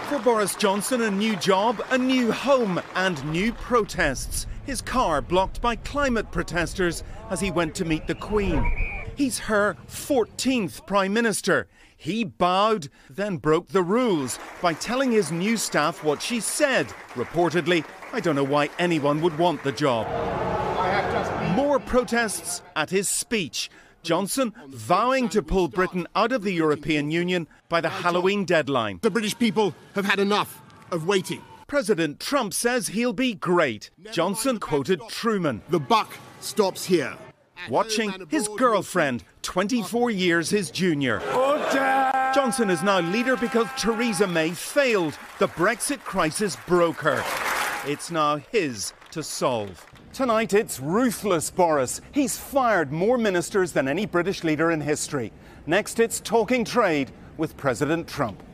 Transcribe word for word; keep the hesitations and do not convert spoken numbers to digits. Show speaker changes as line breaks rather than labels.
For Boris Johnson, a new job, a new home and new protests. His car blocked by climate protesters as he went to meet the Queen. He's her fourteenth Prime Minister. He bowed, then broke the rules by telling his new staff what she said. Reportedly, I don't know why anyone would want the job. More protests at his speech. Johnson vowing to pull Britain out of the European Union by the Halloween deadline.
The British people have had enough of waiting.
President Trump says he'll be great. Johnson quoted Truman.
The buck stops here.
Watching his girlfriend, twenty-four years his junior. Johnson is now leader because Theresa May failed. The Brexit crisis broke her. It's now his to solve. Tonight it's ruthless Boris. He's fired more ministers than any British leader in history. Next it's talking trade with President Trump.